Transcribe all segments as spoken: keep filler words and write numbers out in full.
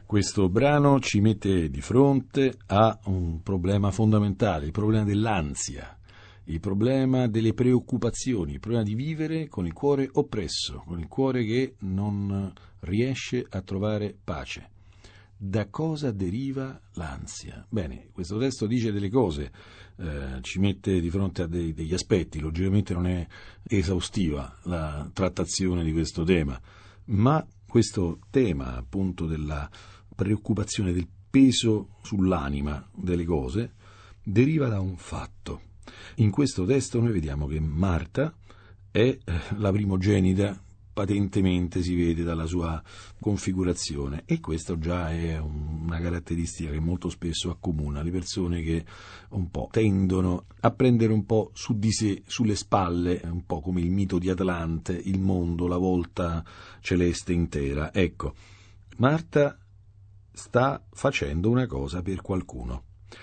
Questo brano ci mette di fronte a un problema fondamentale, il problema dell'ansia, il problema delle preoccupazioni, il problema di vivere con il cuore oppresso, con il cuore che non riesce a trovare pace. Da cosa deriva l'ansia? Bene, questo testo dice delle cose, eh, ci mette di fronte a dei, degli aspetti, logicamente non è esaustiva la trattazione di questo tema, ma questo tema appunto della preoccupazione, del peso sull'anima delle cose, deriva da un fatto. In questo testo noi vediamo che Marta è la primogenita, patentemente si vede dalla sua configurazione, e questo già è una caratteristica che molto spesso accomuna le persone che un po' tendono a prendere un po' su di sé, sulle spalle, un po' come il mito di Atlante, il mondo, la volta celeste intera. Ecco, Marta sta facendo una cosa per qualcuno,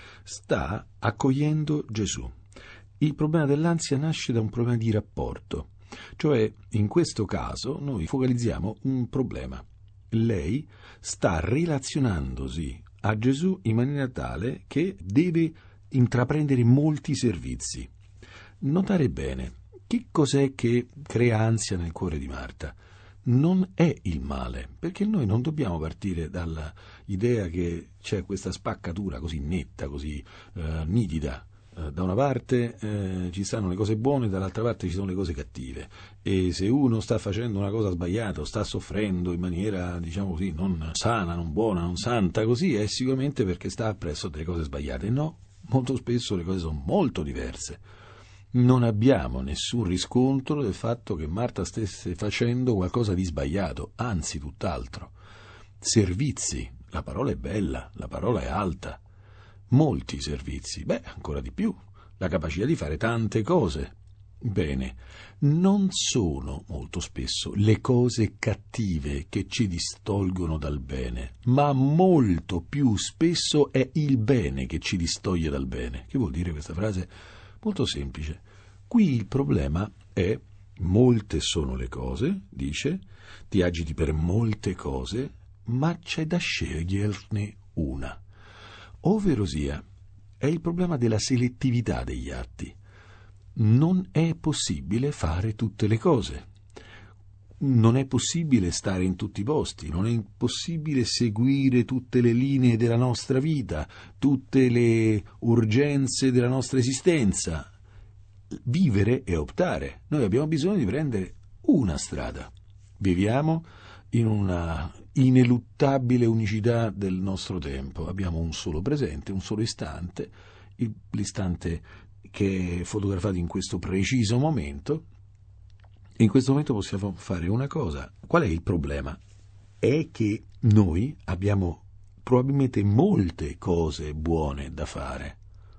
sta accogliendo Gesù. Il problema dell'ansia nasce da un problema di rapporto, cioè in questo caso noi focalizziamo un problema. Lei sta relazionandosi a Gesù in maniera tale che deve intraprendere molti servizi. Notare bene, che cos'è che crea ansia nel cuore di Marta? Non è il male, perché noi non dobbiamo partire dall'idea che c'è questa spaccatura così netta, così eh, nitida. Eh, da una parte eh, ci stanno le cose buone, dall'altra parte ci sono le cose cattive, e se uno sta facendo una cosa sbagliata o sta soffrendo in maniera, diciamo così, non sana, non buona, non santa, così è sicuramente perché sta appresso delle cose sbagliate. No, molto spesso le cose sono molto diverse. Non abbiamo nessun riscontro del fatto che Marta stesse facendo qualcosa di sbagliato, anzi tutt'altro. Servizi, la parola è bella, la parola è alta. Molti servizi, beh, ancora di più, la capacità di fare tante cose. Bene, non sono molto spesso le cose cattive che ci distolgono dal bene, ma molto più spesso è il bene che ci distoglie dal bene. Che vuol dire questa frase? Molto semplice. Qui il problema è: molte sono le cose, dice, ti agiti per molte cose, ma c'è da sceglierne una. Ovvero sia, è il problema della selettività degli atti. Non è possibile fare tutte le cose. Non è possibile stare in tutti i posti, non è possibile seguire tutte le linee della nostra vita, tutte le urgenze della nostra esistenza. Vivere e optare. Noi abbiamo bisogno di prendere una strada. Viviamo in una ineluttabile unicità del nostro tempo. Abbiamo un solo presente, un solo istante, l'istante che è fotografato in questo preciso momento. In questo momento possiamo fare una cosa. Qual è il problema? È che noi abbiamo probabilmente molte cose buone da fare,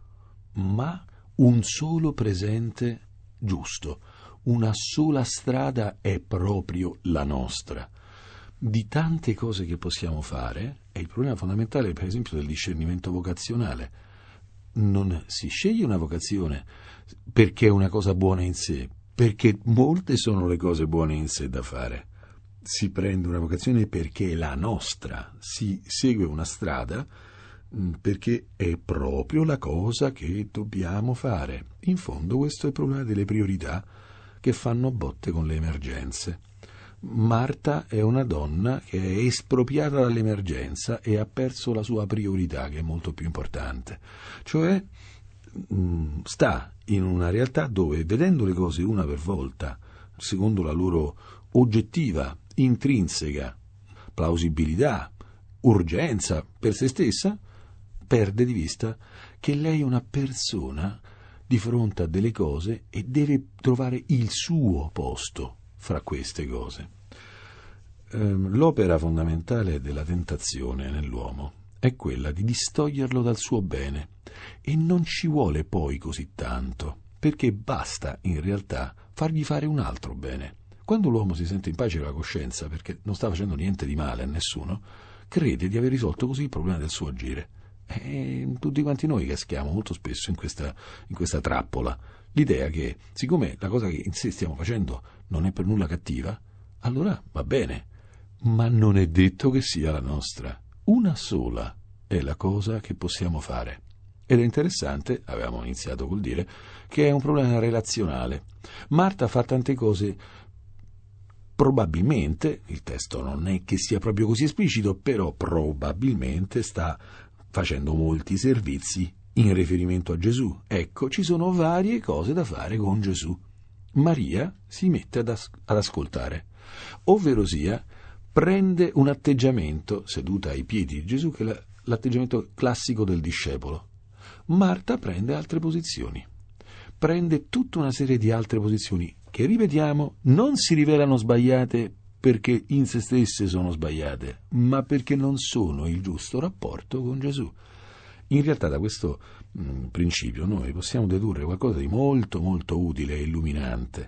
ma un solo presente giusto, una sola strada è proprio la nostra. Di tante cose che possiamo fare, è il problema fondamentale, per esempio, del discernimento vocazionale. Non si sceglie una vocazione perché è una cosa buona in sé, perché molte sono le cose buone in sé da fare. Si prende una vocazione perché è la nostra, si segue una strada perché è proprio la cosa che dobbiamo fare. In fondo questo è il problema delle priorità che fanno botte con le emergenze. Marta è una donna che è espropriata dall'emergenza e ha perso la sua priorità, che è molto più importante. Cioè mh, sta in una realtà dove, vedendo le cose una per volta, secondo la loro oggettiva, intrinseca plausibilità, urgenza per se stessa, perde di vista che lei è una persona di fronte a delle cose e deve trovare il suo posto fra queste cose. L'opera fondamentale della tentazione nell'uomo è quella di distoglierlo dal suo bene, e non ci vuole poi così tanto, perché basta in realtà fargli fare un altro bene. Quando l'uomo si sente in pace con la coscienza perché non sta facendo niente di male a nessuno, crede di aver risolto così il problema del suo agire. E tutti quanti noi caschiamo molto spesso in questa, in questa trappola, l'idea che siccome la cosa che in sé stiamo facendo non è per nulla cattiva, allora va bene, ma non è detto che sia la nostra. Una sola è la cosa che possiamo fare. Ed è interessante, avevamo iniziato col dire, che è un problema relazionale. Marta fa tante cose, probabilmente, il testo non è che sia proprio così esplicito, però probabilmente sta facendo molti servizi in riferimento a Gesù. Ecco, ci sono varie cose da fare con Gesù. Maria si mette ad, as- ad ascoltare, ovvero sia prende un atteggiamento, seduta ai piedi di Gesù, che è la, l'atteggiamento classico del discepolo. Marta prende altre posizioni, prende tutta una serie di altre posizioni che, ripetiamo, non si rivelano sbagliate perché in se stesse sono sbagliate, ma perché non sono il giusto rapporto con Gesù. In realtà da questo mh, principio noi possiamo dedurre qualcosa di molto molto utile e illuminante.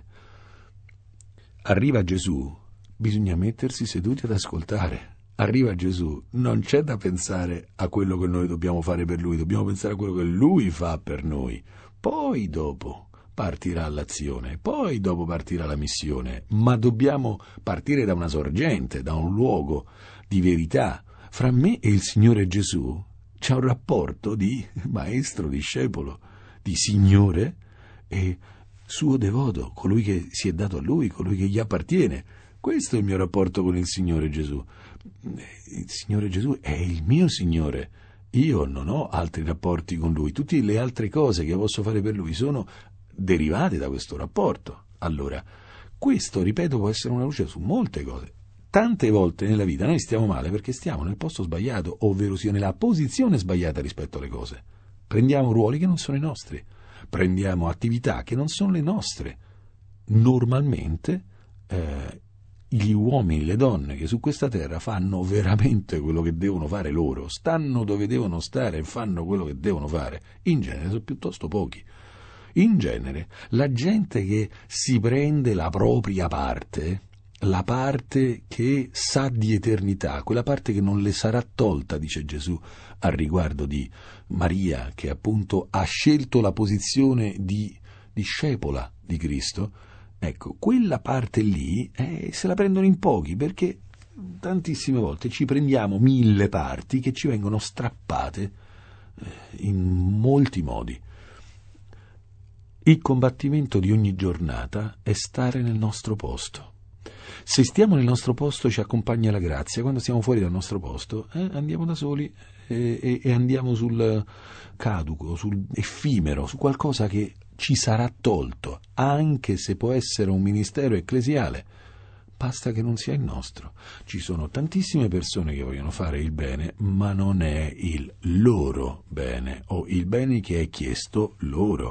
Arriva Gesù, bisogna mettersi seduti ad ascoltare. Arriva Gesù, non c'è da pensare a quello che noi dobbiamo fare per Lui, dobbiamo pensare a quello che Lui fa per noi. Poi dopo partirà l'azione, poi dopo partirà la missione, ma dobbiamo partire da una sorgente, da un luogo di verità. Fra me e il Signore Gesù c'è un rapporto di maestro-discepolo, di Signore e suo devoto, colui che si è dato a Lui, colui che gli appartiene. Questo è il mio rapporto con il Signore Gesù. Il Signore Gesù è il mio Signore. Io non ho altri rapporti con Lui. Tutte le altre cose che posso fare per Lui sono derivate da questo rapporto. Allora, questo, ripeto, può essere una luce su molte cose. Tante volte nella vita noi stiamo male perché stiamo nel posto sbagliato, ovvero sia nella posizione sbagliata rispetto alle cose. Prendiamo ruoli che non sono i nostri, prendiamo attività che non sono le nostre. Normalmente eh, gli uomini, le donne che su questa terra fanno veramente quello che devono fare loro, stanno dove devono stare e fanno quello che devono fare, in genere sono piuttosto pochi. In genere la gente che si prende la propria parte, la parte che sa di eternità, quella parte che non le sarà tolta, dice Gesù al riguardo di Maria, che appunto ha scelto la posizione di discepola di Cristo. Ecco, quella parte lì eh, se la prendono in pochi, perché tantissime volte ci prendiamo mille parti che ci vengono strappate eh, in molti modi. Il combattimento di ogni giornata è stare nel nostro posto. Se stiamo nel nostro posto ci accompagna la grazia, quando stiamo fuori dal nostro posto eh, andiamo da soli eh, e, e andiamo sul caduco, sul effimero, su qualcosa che ci sarà tolto, anche se può essere un ministero ecclesiale, basta che non sia il nostro. Ci sono tantissime persone che vogliono fare il bene, ma non è il loro bene, o il bene che è chiesto loro,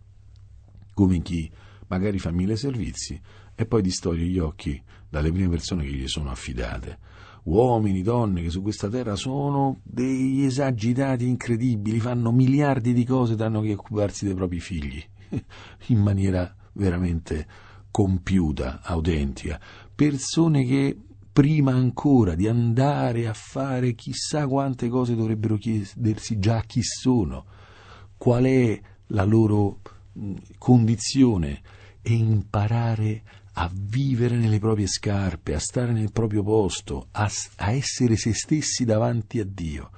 come chi magari fa mille servizi e poi distoglie gli occhi dalle prime persone che gli sono affidate. Uomini, donne che su questa terra sono degli esagitati incredibili, fanno miliardi di cose, danno che occuparsi dei propri figli in maniera veramente compiuta, autentica. Persone che prima ancora di andare a fare chissà quante cose dovrebbero chiedersi già chi sono, qual è la loro condizione e imparare a vivere nelle proprie scarpe, a stare nel proprio posto, a, a essere se stessi davanti a Dio,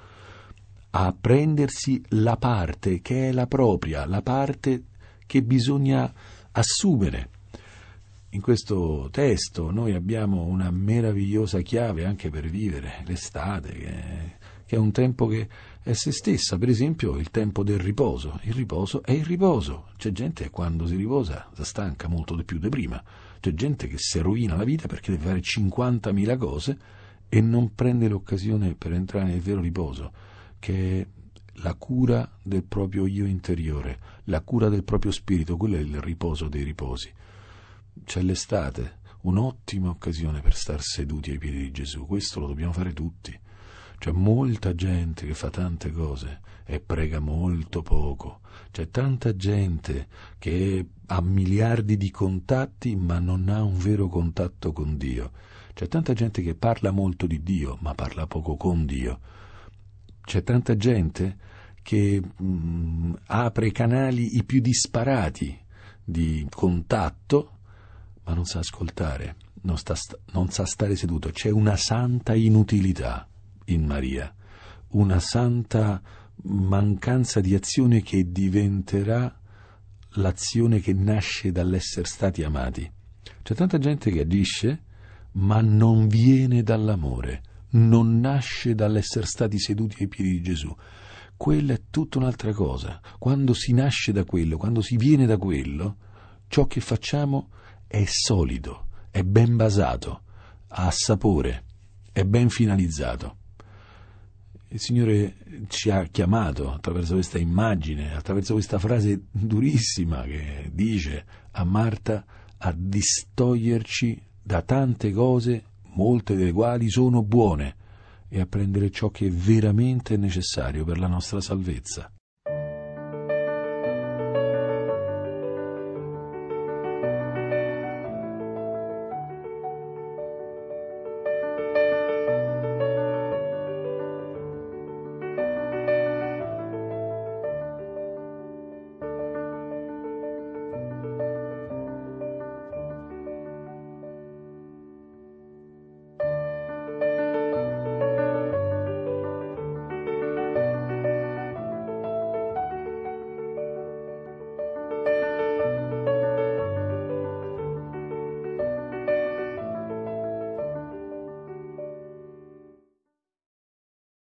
a prendersi la parte che è la propria, la parte che bisogna assumere. In questo testo noi abbiamo una meravigliosa chiave anche per vivere l'estate, che è, che è un tempo che è se stessa, per esempio il tempo del riposo. Il riposo è il riposo. C'è gente che quando si riposa si stanca molto di più di prima. C'è gente che si rovina la vita perché deve fare cinquantamila cose e non prende l'occasione per entrare nel vero riposo, che è la cura del proprio io interiore, la cura del proprio spirito. Quello è il riposo dei riposi. C'è l'estate, un'ottima occasione per star seduti ai piedi di Gesù. Questo lo dobbiamo fare tutti. C'è molta gente che fa tante cose e prega molto poco. C'è tanta gente che ha miliardi di contatti ma non ha un vero contatto con Dio. C'è tanta gente che parla molto di Dio ma parla poco con Dio. C'è tanta gente che mh, apre i canali i più disparati di contatto ma non sa ascoltare, non, sta, non sa stare seduto. C'è una santa inutilità in Maria. una santa mancanza di azione che diventerà l'azione che nasce dall'essere stati amati. C'è tanta gente che agisce, ma non viene dall'amore, non nasce dall'essere stati seduti ai piedi di Gesù. Quella è tutta un'altra cosa. Quando si nasce da quello, quando si viene da quello, ciò che facciamo è solido, è ben basato, ha sapore, è ben finalizzato. Il Signore ci ha chiamato attraverso questa immagine, attraverso questa frase durissima che dice a Marta a distoglierci da tante cose, molte delle quali sono buone, e a prendere ciò che veramente è necessario per la nostra salvezza.